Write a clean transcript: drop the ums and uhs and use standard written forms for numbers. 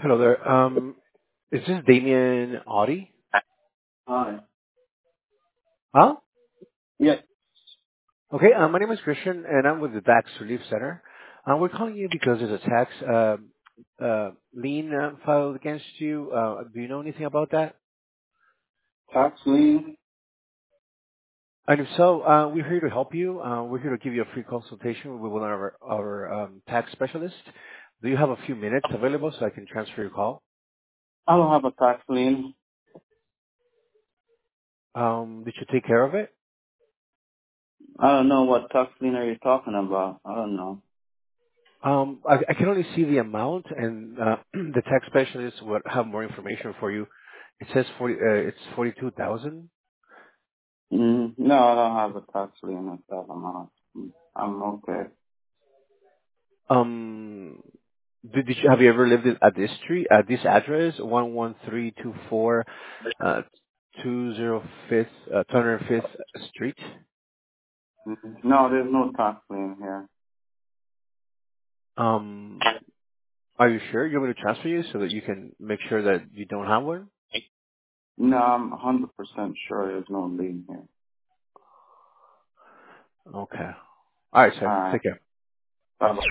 Hello there. Is this Damien Audi? Hi. Huh? Yes. Okay, my name is Christian, and I'm with the Tax Relief Center. We're calling you because there's a tax lien filed against you. Do you know anything about that? Tax lien? And if so, we're here to help you. We're here to give you a free consultation with one of our tax specialists. Do you have a few minutes available so I can transfer your call? I don't have a tax lien. Did you take care of it? I don't know what tax lien are you talking about. I don't know. I can only see the amount, and the tax specialist would have more information for you. It says it's 42,000. No, I don't have a tax lien at that amount. I'm okay. Um, have you ever lived at this street, at this address, 11324, 205th, 205th Street? No, there's no tax lien here. Um, are you sure? You want me to transfer you so that you can make sure that you don't have one? No, I'm 100% sure there's no lien here. Okay. All right, sir. Alright. Take care. Bye-bye.